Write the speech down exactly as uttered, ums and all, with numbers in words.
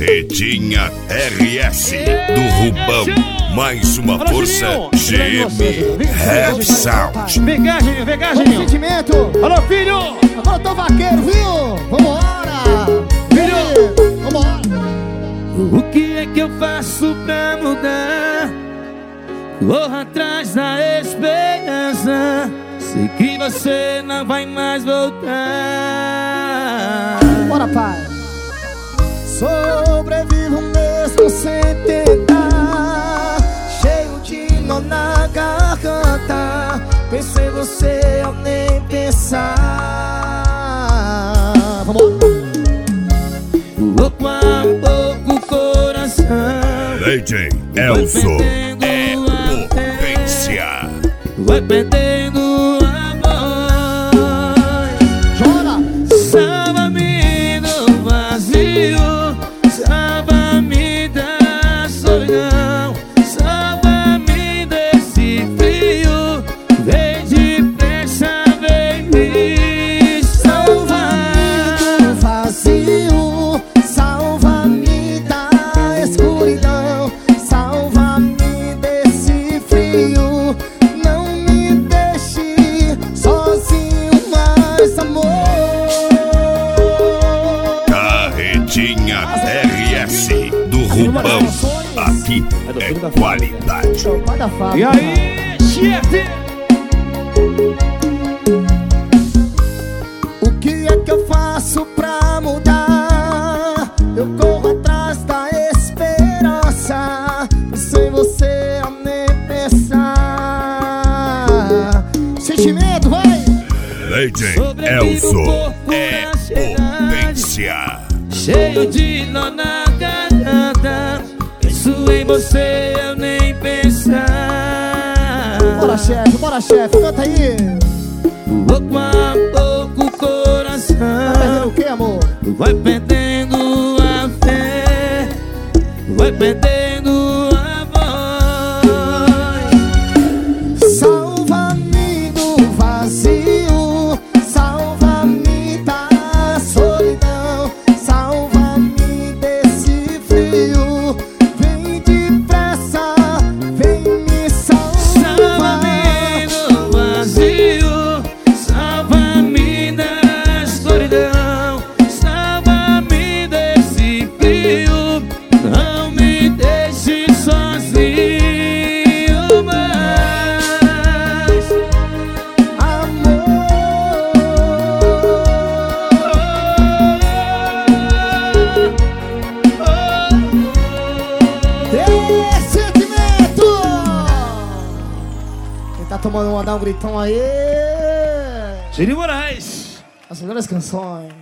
Carretinha R S do Rubão. Mais uma força G M Rap Sound. Vem cá, Geninho, vem cá, Geninho. Sentimento. Alô, filho. Agora eu tô vaqueiro, viu? Vambora. Filho. Vambora. O que é que eu faço pra mudar? Corro atrás da esperança. Sei que você não vai mais voltar. Bora, pai. Sobrevivo mesmo sem tentar, cheio de nó na garganta. Pensei em você ao nem pensar. Vamos. Pouco a pouco o coração D J Elzo é potência. vai perdendo a voz. Chora. Salva-me do vazio, salva-me da solidão, salva-me desse frio. Vem depressa, vem me salvar. Do vazio, salva-me da escuridão, salva-me desse frio. Não me deixe sozinho mais, amor. Carretinha R S do Rubão. Aqui é qualidade. Pai da fábrica. E aí, chefe? O que é que eu faço pra mudar? Eu corro atrás da esperança, sem você eu nem pensar. Sentimento, vai! D J Elzo é potência. Cheio de nó na garganta, penso em você, eu nem pensar. Bora, chefe, bora, chefe, canta aí. Pouco a pouco o Tá perdendo coração o que, amor? vai perdendo a fé, vai perdendo a voz. Salva-me do vazio, salva-me da solidão, salva-me desse frio. Vem depressa, vem me salvar. Salva-me do vazio, salva-me da escuridão, salva-me desse frio. Não me deixe sozinho mais, Amor. Esse sentimento. Quem tá tomando uma, dá um gritão aí. Geninho Moraes. As melhores canções.